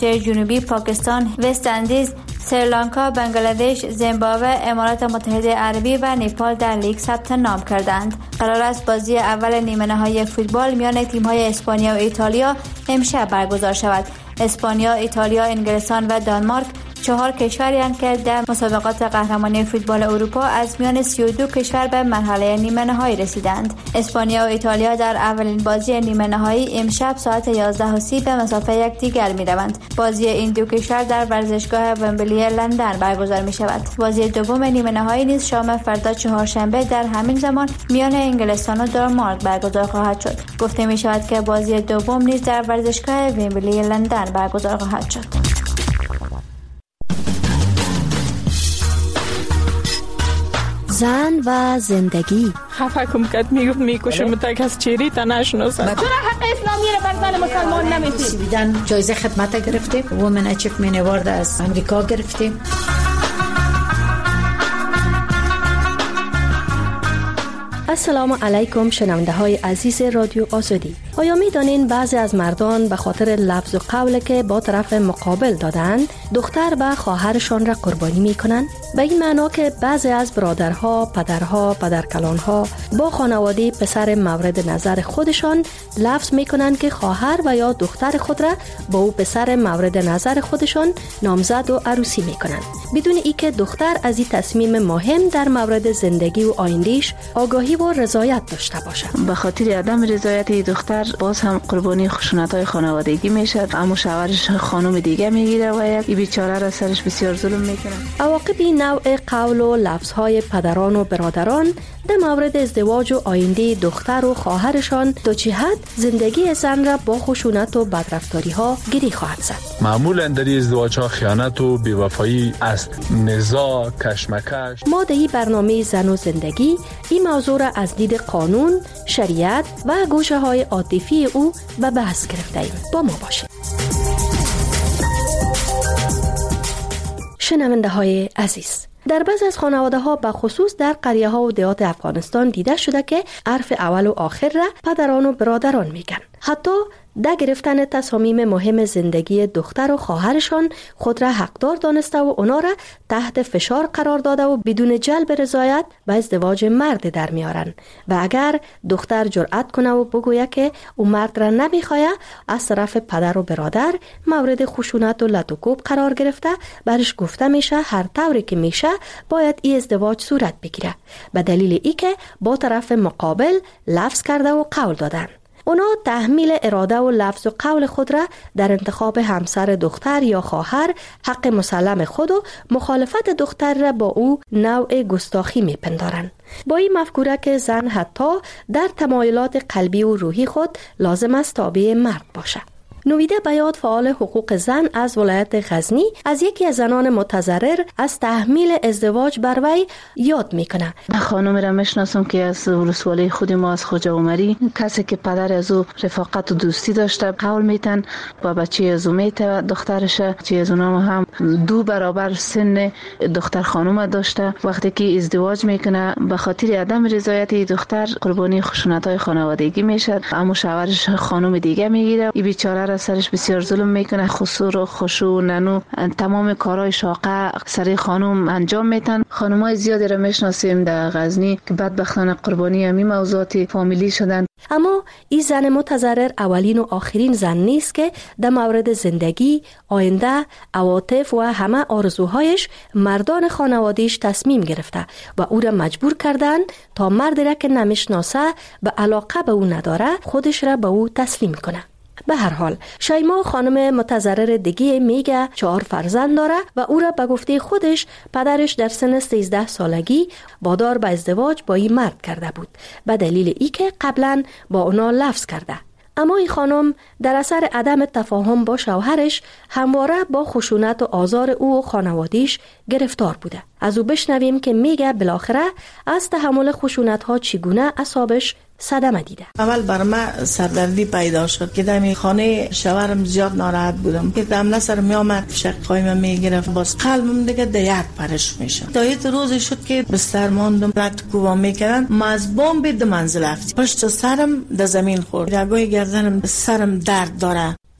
جنوبی، پاکستان، وست اندیز، سریلانکا، بنگلادش، زیمبابوه، امارات متحده عربی و نپال در لیگ ثبت نام کردند. قرار است بازی اول نیمه نهایی فوتبال میان تیم‌های اسپانیا و ایتالیا امشب برگزار شود. اسپانیا، ایتالیا، انگلستان و دانمارک 4 کشوری که در مسابقات قهرمانی فوتبال اروپا از میان 32 کشور به مرحله نیمه نهایی رسیدند. اسپانیا و ایتالیا در اولین بازی نیمه نهایی امشب ساعت 11:30 به مسافه یکدیگر می‌روند. بازی این دو کشور در ورزشگاه ومبلی لندن برگزار می‌شود. بازی دوم نیمه نهایی نیز شام فردا چهارشنبه در همین زمان میان انگلستان و دانمارک برگزار خواهد شد. گفته می‌شود که بازی دوم نیز در ورزشگاه ومبلی لندن برگزار خواهد شد. زن و زندگی. خفه کم کد میکشم تک از چیری تا نشناسم. چرا حق اسلامی رو بر زن مسلمان نمیدی؟ سویدن جایزه خدمت گرفتیم، وومن اچیومنت اوارد از امریکا گرفتیم. السلام علیکم شنونده های عزیز رادیو آزادی. آیا می دانین بعضی از مردان به خاطر لفظ و قولی که با طرف مقابل دادند دختر و خواهرشان را قربانی می کنند؟ به این معنا که بعضی از برادرها، پدرها، پدرکلانها با خانواده پسر مورد نظر خودشان لفظ می کنند که خواهر و یا دختر خود را با او پسر مورد نظر خودشان نامزد و عروسی می کنند بدون اینکه دختر از این تصمیم مهم در مورد زندگی و آیندهش آگاهی و رضایت داشته باشد. به خاطر عدم رضایت دختر باز هم قربانی خشونت‌های خانوادگی میشد. اما شوهرش خانم دیگه میگیره و یک بیچاره را سرش بسیار ظلم میکنه. عواقب نوع قول و لفظهای پدران و برادران در مورد ازدواج و آینده دختر و خواهرشان تا چه حد زندگی زن را با خشونت و بدرفتاری ها گری خواهد زد. معمولا در ازدواج ها خیانت و بی‌وفایی است، نزاع، کشمکش. ما در این برنامه زن و زندگی این موضوع را از دید قانون، شریعت و گوشه های عاطفی او به بحث گرفته ایم. با ما باشید. شنونده های عزیز، در بعض از خانواده ها به خصوص در قریه ها و دیهات افغانستان دیده شده که حرف اول و آخر را پدران و برادران میگن. حتی در گرفتن تصامیم مهم زندگی دختر و خواهرشان خود را حقدار دانسته و اونا را تحت فشار قرار داده و بدون جلب رضایت به ازدواج مرد در میارن و اگر دختر جرأت کنه و بگویه که او مرد را نمیخواه، از طرف پدر و برادر مورد خشونت و لط و کوب قرار گرفته برش گفته میشه هر طوری که میشه باید این ازدواج صورت بگیره به دلیل ای که با طرف مقابل لفظ کرده و قول دادن. اونا تحمیل اراده و لفظ و قول خود را در انتخاب همسر دختر یا خواهر حق مسلم خود و مخالفت دختر را با او نوع گستاخی میپندارند. با این مفکوره که زن حتی در تمایلات قلبی و روحی خود لازم است تابع مرد باشد. نویده بیات فعال حقوق زن از ولایت غزنی از یکی از زنان متضرر از تحمیل ازدواج بر وی یاد میکنه. خانم را میشناسم که از ولسوالی خود ما از خوجا عمری، کسی که پدر از او رفاقت و دوستی داشته قول میتن با بچه از او میته دخترش، چه از اونها هم 2 برابر سن دختر خانم داشته. وقتی که ازدواج میکنه به خاطر عدم رضایت دختر قربانی خشونت‌های خانوادگی میشه. اما شوهرش خانم دیگه میگیره، این بیچاره سرش بسیار ظلم میکنه، خسور و خشو ننو تمام کارهای شاقه سر خانم انجام میتن. خانمای زیادی را میشناسیم در غزنی که بدبختانه قربانی همین موضوعات فامیلی شدن. اما این زن متضرر اولین و آخرین زن نیست که در مورد زندگی، آینده، عواطف و همه آرزوهایش مردان خانوادهش تصمیم گرفته و او را مجبور کردن تا مردی را که نمیشناسه و علاقه به او نداره خودش را به او تسلیم کنه. به هر حال شیما خانم متضرر دیگه میگه 4 فرزند داره و او را به گفته خودش پدرش در سن 13 سالگی وادار به ازدواج با این مرد کرده بود به دلیل ای که قبلا با اونا لفظ کرده. اما این خانم در اثر عدم تفاهم با شوهرش همواره با خشونت و آزار او و خانواده‌اش گرفتار بوده. از او بشنویم که میگه بالاخره از تحمل خشونت ها چگونه اعصابش صدمه دیده. اول بر من سردردی پیدا شد که در خانه شوهرم زیاد ناراحت بودم که دم سر می آمد شقای من میگرفت، باز قلبم دیگه درد پرش میشه. تا یه روزی شد که بستر ماندم، رد کوبا میکردن، ما از بمب 2 منزل رفتیم، پشت سرم در زمین خورد، رگای گردنم سرم درد داره.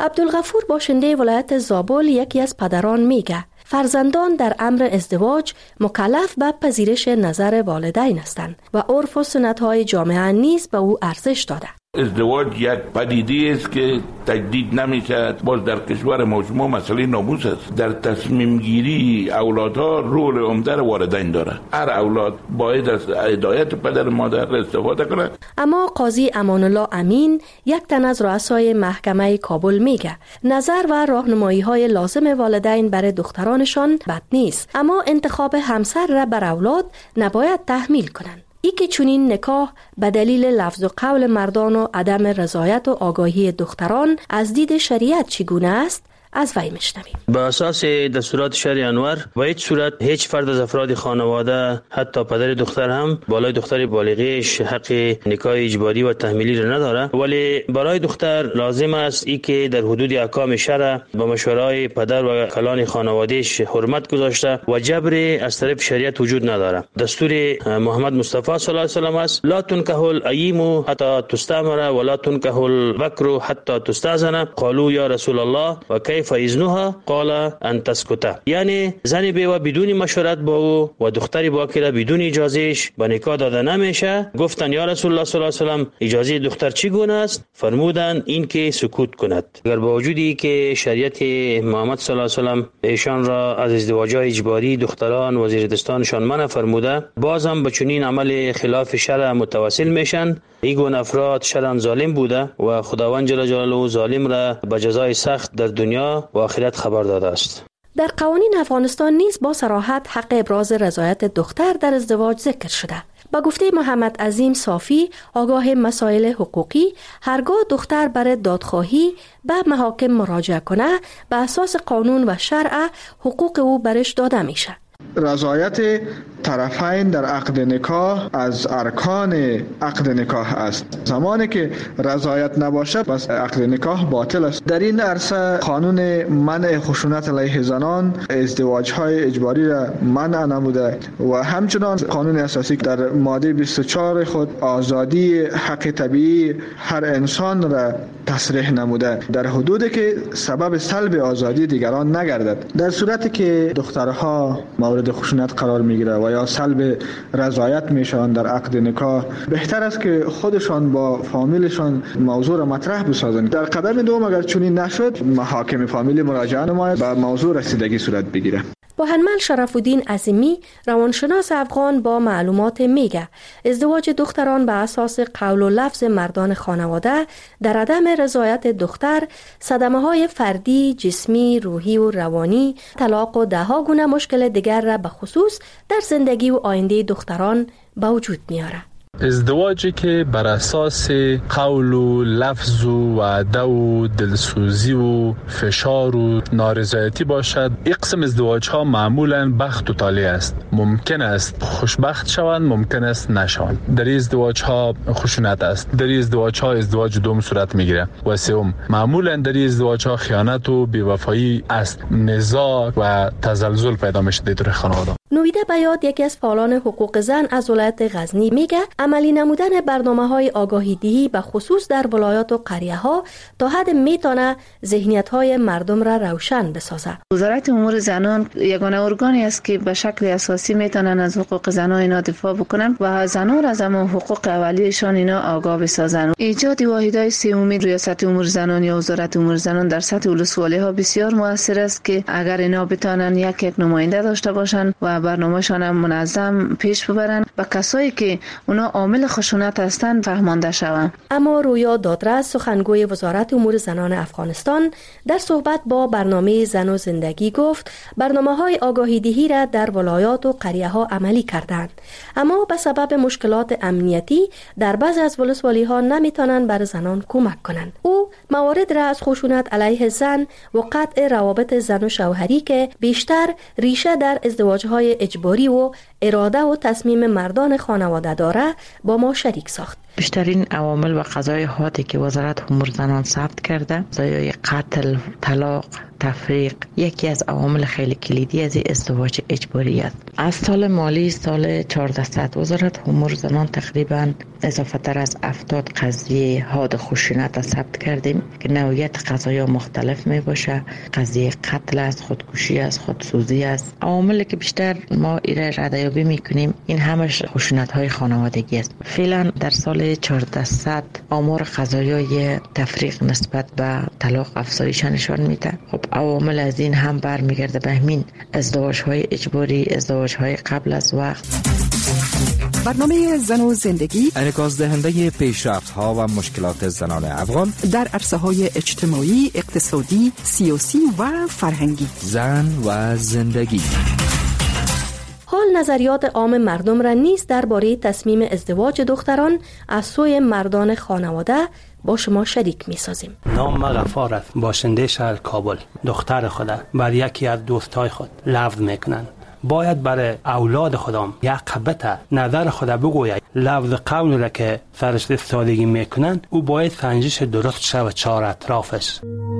عبدالغفور باشنده ولایت زابل یکی از پدران میگه فرزندان در امر ازدواج مکلف به پذیرش نظر والدین هستند و عرف و سنت‌های جامعه نیز به او ارزش داده. ازدواج یک پدیده است که تجدید نمیشه. باز در کشور ما شما مسئله ناموس است. در تصمیم گیری اولادها رول عمده والدین داره. هر اولاد باید از هدایت پدر مادر استفاده کنه. اما قاضی امان الله امین یک تن از رؤسای محکمه کابل میگه نظر و راهنمایی‌های لازم والدین برای دخترانشان بد نیست، اما انتخاب همسر را بر اولاد نباید تحمیل کنند. ای که چنین نکاح به دلیل لفظ و قول مردان و عدم رضایت و آگاهی دختران از دید شریعت چگونه است از وی میشنویم. با اساس دستورات شرع انور و هیچ صورت هیچ فرد از افراد خانواده حتی پدر دختر هم بالای دختر بالغیش حق نکاح اجباری و تحمیلی را نداره، ولی برای دختر لازم است ای که در حدود احکام شرع با مشورای پدر و کلان خانوادهش حرمت گذاشته و جبر از طرف شریعت وجود نداره. دستور محمد مصطفی صلی الله علیه و سلم است لا تنکح الاییم حتی تستأمر ولا تنکح البکر حتی تستأذن. قالوا یا رسول الله و فایزنوها قال ان تسکت. یعنی زن بیوه بدون مشورت با او و دختری باکره بدون اجازهش به نکاح داده نمیشه. گفتن یا رسول الله صلی الله علیه و سلم اجازه دختر چگونه است؟ فرمودند این که سکوت کند. اگر با وجودی که شریعت محمد صلی الله علیه و سلم ایشان را از ازدواج اجباری دختران و زیردستانشان منع فرموده، بازم به چنین عمل خلاف شرع متوسل میشن. این گونه افراد شرعاً ظالم بوده و خداوند جل جلاله ظالم را به جزای سخت در دنیا و آخرت خبر داده است. در قوانین افغانستان نیز با صراحت حق ابراز رضایت دختر در ازدواج ذکر شده. با گفته محمد عظیم صافی آگاه مسائل حقوقی، هرگاه دختر برای دادخواهی به محاکم مراجعه کنه به اساس قانون و شرع حقوق او برش داده میشه. رضایت طرفین در عقد نکاح از ارکان عقد نکاح است. زمانی که رضایت نباشد بس عقد نکاح باطل است. در این عرصه قانون منع خشونت علیه زنان ازدواج‌های اجباری را منع نموده و همچنان قانون اساسی در ماده 24 خود آزادی حق طبیعی هر انسان را تصریح نموده در حدودی که سبب سلب آزادی دیگران نگردد. در صورتی که دخترها مورد خشونت قرار میگیره و یا سلب رضایت میشن در عقد نکاح، بهتر است که خودشان با فامیلشان موضوع را مطرح بسازند. در قدم دوم اگر چنین نشد محاکم فامیلی مراجعه نماید به موضوع رسیدگی صورت بگیره. بوهنمل شرف الدین عظیمی روانشناس افغان با معلومات میگه ازدواج دختران به اساس قول و لفظ مردان خانواده در عدم رضایت دختر صدمه‌های فردی، جسمی، روحی و روانی، طلاق و ده‌ها گونه مشکل دیگر را به خصوص در زندگی و آینده دختران به وجود میاره. ازدواجی که بر اساس قول و لفظ و وعده و دلسوزی و فشار و نارضایتی باشد، این قسم ازدواج ها معمولا بخت و طالع است. ممکن است خوشبخت شوند، ممکن است نشوند. در این ازدواج ها خشونت است. در این ازدواج ها ازدواج دوم صورت میگیره. و سوم معمولا در این ازدواج ها خیانت و بی‌وفایی است. نزاع و تزلزل پیدا میشه در خانواده. نویده بیاد یکی از فعالان حقوق زن از ولایت غزنی میگه عملی نمودن برنامه‌های آگاهی دهی به خصوص در ولایات و قریه‌ها تا حد میتونه ذهنیت‌های مردم را روشن بسازه. وزارت امور زنان یگانه ارگانی است که به شکل اساسی میتونن از حقوق زنان اینا دفاع بکنن و زنان از همون حقوق اولیه‌شان اینا آگاه بسازن. ایجاد واحدهای سومی ریاست امور زنان یا وزارت امور زنان در سطح ولسوالی‌ها بسیار موثر است که اگر اینا بتونن یک نماینده داشته باشن و برنامه‌شان هم منظم پیش ببرن و کسایی که اونا عامل خشونت هستند فهمانده شوند. اما رویا دادرس سخنگوی وزارت امور زنان افغانستان در صحبت با برنامه زن و زندگی گفت برنامه‌های آگاهی دهی را در ولایات و قریه‌ها عملی کردند، اما به سبب مشکلات امنیتی در بعضی از ولسوالی‌ها نمیتونن بر زنان کمک کنند. او موارد را از خشونت علیه زن و قطع روابط زن و شوهری که بیشتر ریشه در ازدواج‌های اجباری و اراده و تصمیم مردان خانواده داره با ما شریک ساخت. بیشترین عوامل و قضایاتی که وزارت امور زنان ثبت کرده قضایای قتل، طلاق، تفریق یکی از عوامل خیلی کلیدی از ازدواج اجباری است. از سال مالی سال 1400 وزارت امور زنان تقریبا اضافه تر از 70 قضیه حاد خشونت را ثبت کردیم که نوعیت قضایا مختلف می باشه. قضیه قتل است، خودکشی است، خودسوزی است. عواملی که بیشتر ما ایره ردیابی میکنیم این همش خشونت های خانوادگی است. فعلا در سال 1400 آمار قضایای تفریق نسبت به طلاق افزایش نشان میده. خب عوامل از این هم برمیگرده به همین ازدواج های اجباری، ازدواج های قبل از وقت. برنامه زن و زندگی انعکاس دهنده پیشرفت ها و مشکلات زنان افغان در عرصه های اجتماعی، اقتصادی، سیاسی و فرهنگی. زن و زندگی. حال نظریات عام مردم را نیز درباره تصمیم ازدواج دختران از سوی مردان خانواده با شما شریک می سازیم. نام غفار است، باشنده شهر کابل. دختر خود بر یکی از دوستای خود لفظ میکنن. باید برای اولاد خودم یک قبطه نظر خود بگوید. لفظ قول را که سرش استفاده میکنن او باید سنجش درست شود چهار اطرافش.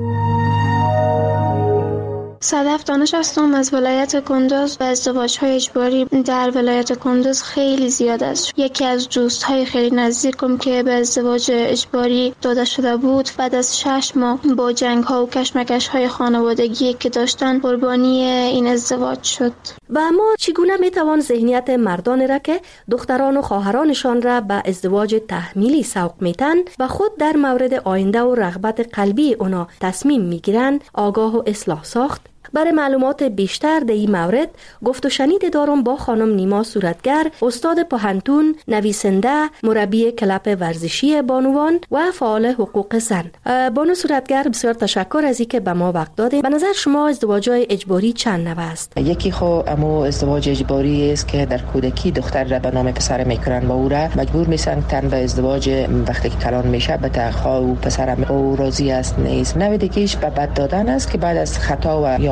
صدف دانش هستم از ولایت کندوز و ازدواج‌های اجباری در ولایت کندوز خیلی زیاد است. یکی از دوست‌های خیلی نزدیکم که به ازدواج اجباری داده شده بود بعد از 6 ماه با جنگ‌ها و کشمکش‌های خانوادگی که داشتن قربانی این ازدواج شد. و اما چگونه میتوان ذهنیت مردان را که دختران و خواهرانشان را به ازدواج تحمیلی سوق میتن و خود در مورد آینده و رغبت قلبی اونا تصمیم میگیرند آگاه و اصلاح ساخت؟ برای معلومات بیشتر در این مورد گفت و شنید دارم با خانم نیما صورتگر، استاد پوهنتون، نویسنده، مربی کلب ورزشی بانوان و فعال حقوق زن. بانو صورتگر بسیار تشکر از اینکه به ما وقت دادید. به نظر شما ازدواج‌های اجباری چند نوع است؟ یکی خو اما ازدواج اجباری است که در کودکی دختر را به نام پسر میکنن و او را مجبور میسن تن به ازدواج وقتی که کلان میشه به خواهر و پسر او راضی است نیست. نوع دیگه‌اش به بد دادن است که بعد از خطا و یا